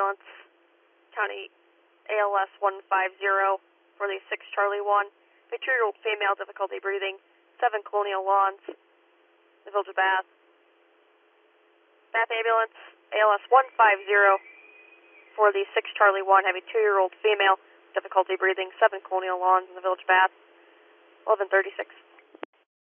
ambulance, County ALS 150 for the 6 Charlie 1. A 2-year-old female, difficulty breathing, 7 Colonial Lawns, the Village of Bath. Bath ambulance, ALS 150 for the 6 Charlie 1. Have a 2-year-old female, difficulty breathing, 7 Colonial Lawns in the Village of Bath, 1136.